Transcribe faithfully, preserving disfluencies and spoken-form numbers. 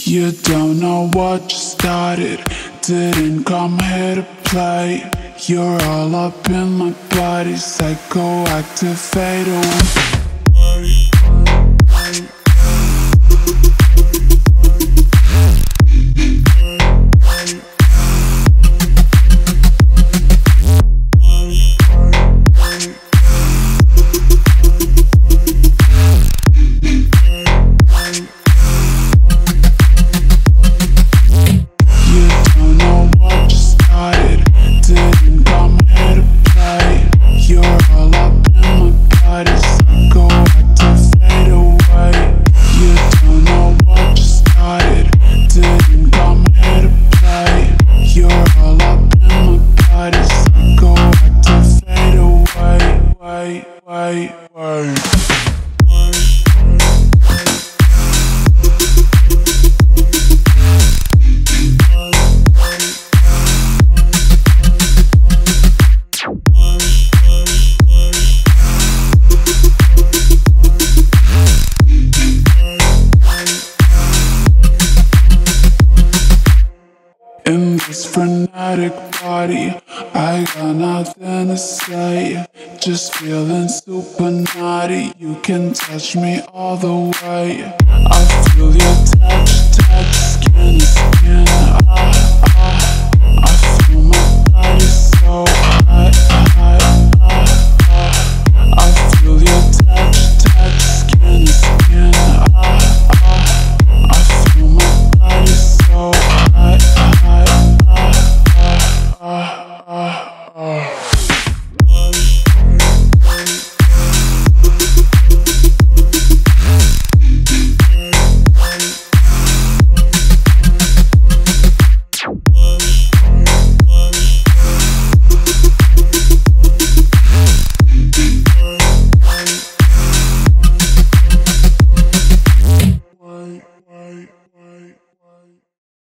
You don't know what you started, didn't come here to play. You're all up in my body, psychoactive, fade away. Wait, wait. In this frenetic body, I got nothing to say. Just feeling super naughty. You can touch me all the way. I feel your touch, touch, skin to skin. I